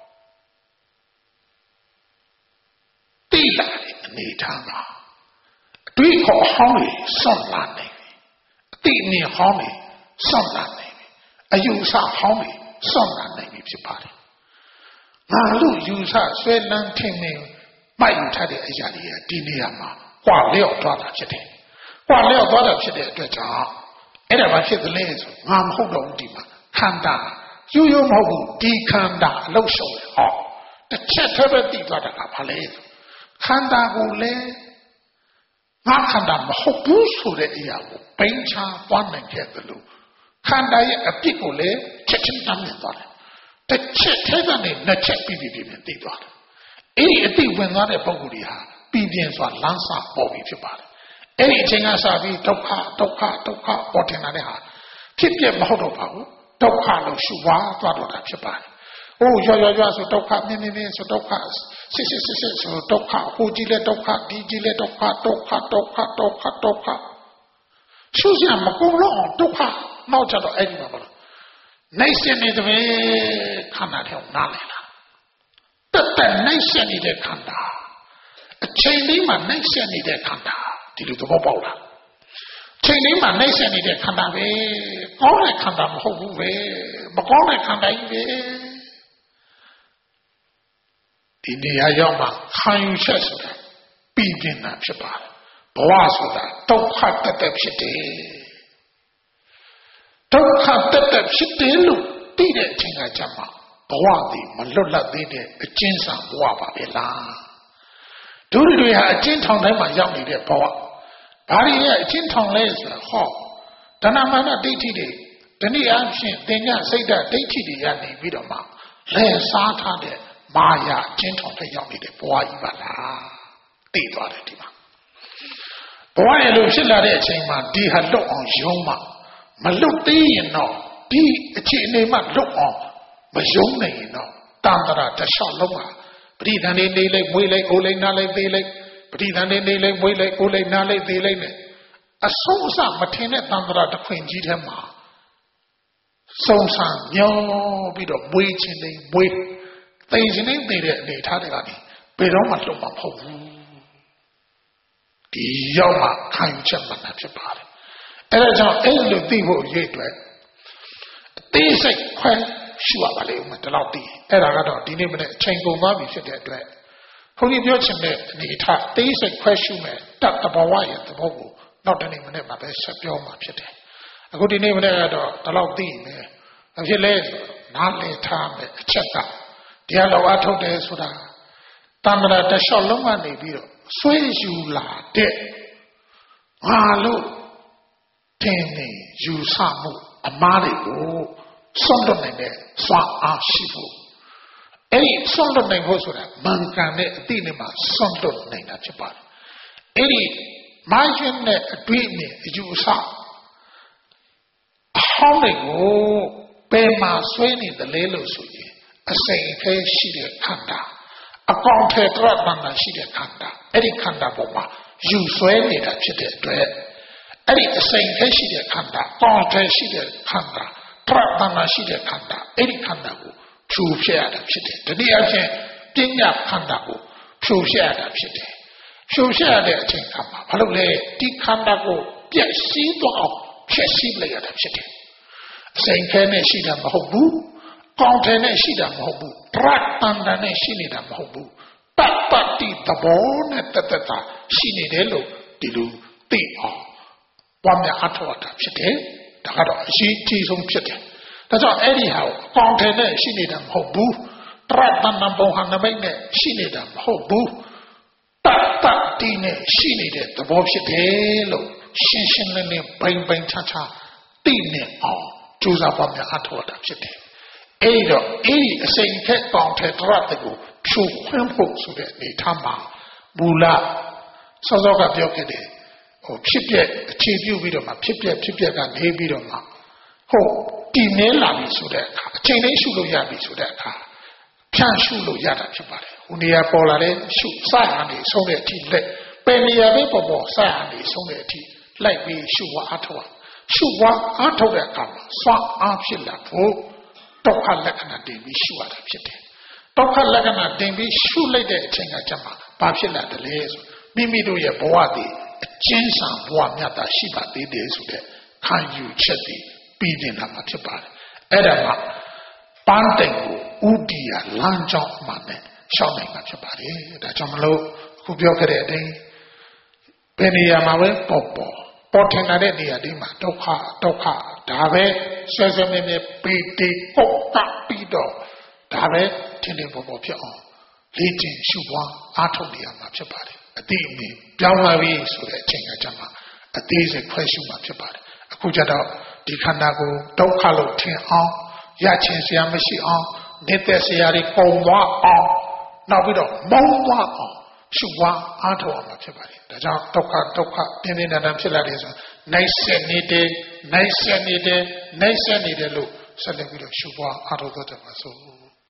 တိလာတဲ့အနေထားမှာအတွေ့အခေါ်ဟောင်းတွေစွန့်လာနေပြီအတိအမြင်ဟောင်းတွေစွန့်လာနေပြီအယူဆဟောင်းတွေစွန့်လာနေပြီဖြစ်ပါတယ်ငါတို့ယူဆဆွဲလန်းထင်နေမှတ်ယူထားတဲ့အရာတွေကဒီနေရာမှာကွာလျော့သွားတာဖြစ်တယ်ကွာလျော့သွားတာဖြစ်တဲ့အတွက်ကြောင့်အဲ့ဒါဘာဖြစ်သလဲဆိုငါမဟုတ်တော့ဘူးဒီမှာခန္ဓာရိုးမဟုတ်ဘူးဒီခန္ဓာအလုံးစုံဟောတစ်ချက်တည်းပဲသိသွားတာကဘာလဲခန္ဓာကိုလည်းငါခန္ဓာမဟုတ်ဘူးဆိုတဲ့အရာကိုပိန်ချသွားနိုင်ခဲ့တယ်လို့ခန္ဓာရဲ့အပြစ်ကိုလည်းချက်ချင်းတမ်းမြင်သွားတယ်တစ်ချက်တည်းကနေနှစ်ချက်ပြီးသိသွားတယ်အဲ့ဒီအသိဝင်သွားတဲ့ပုဂ္ဂိုလ်တွေဟာပြီးပြင်းစွာလမ်းစာပေါ်ပြီးဖြစ်ပါတယ်အဲ့ဒီအချိန်ကစပြီးဒုက္ခပေါ်တင်လာတဲ့ဟာဖြစ်ပြမဟုတ်တော့ပါဘူးဒုက္ခလို့ရှုပွားသွားတော့တာဖြစ်ပါတယ်။ဟိုရွဆိုဒုက္ခမြင်းဆိုဒုက္ခစစ်ဆိုဒုက္ခဟိုကြီးလဲဒုက္ခဒီကြီးလဲဒုက္ခရှုစရာမကုန်တော့ဒုက္ခနောက်ကြတော့အဲ့ဒီမှာပါလို့နိုင်စင်နေတဲ့ခန္ဓာထဲကိုနားလည်လားတက်နိုင်စင်နေတဲ့ခန္ဓာအချိန်လေးမှာနိုင်စင်နေတဲ့ခန္ဓာဒီလိုသဘောပေါက်လားချိန်လေးမှာနိုင်စင်နေတဲ့ခန္ဓာပဲကောင်းတဲ့ခန္ဓာမဟုတ်ဘူးပဲမကောင်းတဲ့ခန္ဓာကြီးပဲဒီနေရာရောက်မှခံယူချက်ဆိုတာပြီးပြင်းတာဖြစ်ပါတယ်ဘဝဆိုတာဒုက္ခတက်ဖြစ်တယ်ဒုက္ခတက်ဖြစ်တယ်လို့သိတဲ့အချိန်ကကြမှာဘဝသည်မလွတ်လပ်သေးတဲ့အကျဉ်းဆောင်ဘဝပါပဲလားတို့တွေဟာအကျဉ်းထောင်တိုင်းမှာရောက်နေတဲ့ဘဝဘာတွေရဲ့အချင်းထောင်လဲဆိုတော့ဟောတဏမာနဒိဋ္ဌိတွေဒီနေ့အဖြစ်သင်္ညစိတ်ဓာတ်ဒိဋ္ဌိတွေရနေပြီးတော့မှလဲစားထားတဲ့မာယာအချင်းထောင်တဲ့ရောက်နေတဲ့ဘဝကြီးပါလားသိသွားတယ်ဒီမှာဘဝရဲ့လို့ဖြစ်လာတဲ့အချိန်မှာဒီဟာလွတ်အောင်ယုံမှမလွတ်သေးရင်တော့ဒီအခြေအနေမှလွတ်အောင်မယုံနိုင်ရင်တော့တန်တရာတခြားလုံးမှာပရိသန်နေနေလိုက်မွေးလိုက်အိုးလိုက်နားလိုက်သေးလိုက်ပရိသန်နေနေလိုက်မွေးလိုက်အိုးလိုက်နားလိုက်သေးလိုက်နဲ့အဆုံးအစမထင်တဲ့တန်တရာတစ်ခွင်ကြီးထဲမှာစုံစံမျောပြီးတော့မွေးခြင်းလေးမွေးသိခြင်းလေးသိတဲ့အနေထားတွေကနေဘယ်တော့မှလွတ်မှာမဟုတ်ဘူးဒီရောက်မှခံယူချက်မှန်တာဖြစ်ပါတယ်အဲဒါကြောင့်အဲ့လိုသိဖို့အရေးအတွက်အသေးစိတ်ခွဲရှုရပါလိမ့်ဦးမယ်ဒီလောက်သိအဲ့ဒါကတော့ဒီနေ့မနေ့အချိန်ကုန်သွားပြီဖြစ်တဲ့အတွက်ဘုန်းကြီးပြောချင်တဲ့အနေထားအသေးစိတ်ခွဲရှုမယ်တတ်တဘဝရဲ့သဘောကိုနောက်တနေ့မနေ့မှာပဲဆက်ပြောမှာဖြစ်တယ်အခုဒီနေ့မနေ့ကတော့ဒီလောက်သိနေအဖြစ်လဲနားလည်ထားမယ်အချက်ကတရားတော်အထုတ်တယ်ဆိုတာတမ္မရာတလျှောက်လုံးကနေပြီးတော့ဆွေးယူလာတဲ့ငါလို့ထင်နေယူဆမှုအမားတွေကိုစွန့်လွတ်နိုင်တဲ့စွမ်းအားရှိဖို့အဲ့ဒီစွန့်လွတ်နိုင်ဖို့ဆိုတာမှန်ကန်တဲ့အတိနဲ့မှစွန့်လွတ်နိုင်တာဖြစ်ပါတယ်အဲ့ဒီမိုင်းရှင်နဲ့အတွေ့အမြင်အယူအဆအဟောင်းတွေကိုဘယ်မှာဆွေးနေတယ်လဲလို့ဆိုရင်အစိမ်အခဲရှိတဲ့ခန္ဓာအပေါင်းထဲကရတနာရှိတဲ့ခန္ဓာအဲ့ဒီခန္ဓာပေါ်မှာယူဆွဲနေတာဖြစ်တဲ့အတွက်အဲ့ဒီအစိမ်ခဲရှိတဲ့ခန္ဓာပေါင်းထဲရှိတဲ့ခန္ဓာကရတနာရှိတဲ့ခန္ဓာအဲ့ဒီခန္ဓာကိုဖြူဖြဲရတာဖြစ်တယ်တနည်းအားဖြင့်ပညာခန္ဓာကိုဖြူဖြဲရတာဖြစ်တယ်ဖြူဖြဲရတဲ့အချိန်ခါမှာဘာလို့လဲဒီခန္ဓာကိုပြည့်စည်တော့အောင်ဖြည့်စည်းလိုက်ရတာဖြစ်တယ်အစိမ်ခဲနဲ့ရှိတာမဟုတ်ဘူးကောင်းတယ်နဲ့ရှိတာမဟုတ်ဘူးပရတန်တန်နဲ့ရှိနေတာမဟုတ်ဘူးတတ်တတ်တိသဘောနဲ့တတ်တာရှိနေတယ်လို့ဒီလိုသိအောင်ပွားများအထောက်အထားဖြစ်တယ်ဒါကတော့အရှိအကြီးဆုံးဖြစ်တယ်ဒါကြောင့်အဲ့ဒီဟာကိုကောင်းတယ်နဲ့ရှိနေတာမဟုတ်ဘူးပရတန်တန်ပုံဟာနမိတ်နဲ့ရှိနေတာမဟုတ်ဘူးတတ်တတ်တိနဲ့ရှိနေတဲ့သဘောဖြစ်တယ်လို့ရှင်းရှင်းလင်းလင်းဘိုင်ဘိုင်ချာချာသိနေအောင်ကြိုးစားပွားများအထောက်အထားဖြစ်တယ်အဲ့တော့အဲ့ဒီအစိမ်ခက်ကောင်းတဲ့တရတ်ကိုဖြိုခွင်းဖို့ဆိုတဲ့အနေထားမှာမူလစောစောကပြောခဲ့တယ်ဟိုဖြစ်ပြအခြေပြုပြီးတော့မှဖြစ်ပြကနေပြီးတော့မှဟုတ်တည်နေလာပြီဆိုတဲ့အခါအချိန်လေးရှုလို့ရပြီဆိုတဲ့အခါဖြန့်ရှုလို့ရတာဖြစ်ပါတယ်ဟိုနေရာပေါ်လာတဲ့ရှုစရနေဆုံးတဲ့အထိလက်ပယ်နေရာပဲပေါ်စရနေဆုံးတဲ့အထိလိုက်ပြီးရှုဝါအထောက်ရှုဝါအထောက်တဲ့အခါမှာစွမ်းအားဖြစ်လာဖို့ဒုက္ခလက္ခဏာတင်ပြီးရှုရတာဖြစ်တယ်ဒုက္ခလက္ခဏာတင်ပြီးရှုလိုက်တဲ့အချိန်ကကျမှဘာဖြစ်လာတယ်လဲဆိုမိမိတို့ရဲ့ဘဝတည်အကျဉ်းဆံဘဝမြတ်တာရှိပါသေးတယ်ဆိုတဲ့ခံယူချက်တည်ပြီးနေတာမှာဖြစ်ပါတယ်အဲ့ဒါမှပန်းတိုင်ကိုဥဒိယလမ်းကြောင်းမှနဲ့ရှောင်းနိုင်မှာဖြစ်ပါတယ်ဒါကြောင့်မလို့အခုပြောခဲ့တဲ့အတိုင်းဘယ်နေရာမှာပဲပေါ်ထင်လာတဲ့နေရာဒီမှာဒုက္ခဒါပဲဆွဲဆွဲမြဲမြဲပီတိပုတ်တပြီးတော့ဒါပဲထင်ထင်ပေါ်ဖြစ်အောင်လေ့ကျင့်ရှုပွားအားထုတ်နေရမှာဖြစ်ပါတယ်အတိအမြင်ပြောင်းလာပြီဆိုတဲ့အချိန်ကကျမှအသေးစိတ်ခွဲရှုမှာဖြစ်ပါတယ်အခုကျတော့ဒီခန္ဓာကိုဒုက္ခလို့ထင်အောင်ရချင်စရာမရှိအောင်နေတဲ့စရာတွေပုံသွားအောင်နောက်ပြီးတော့မုန်းသွားအောင်ရှုပွားအားထုတ်အောင်ဖြစ်ပါတယ်ဒါကြောင့်ဒုက္ခပြင်းပြင်းထန်ထန်ဖြစ်လာတယ်ဆိုနိုင်ဆက်နေတယ်လို့ဆက်လက်ပြီးတော့ရှုပွားအားထုတ်တတ်ပါစို့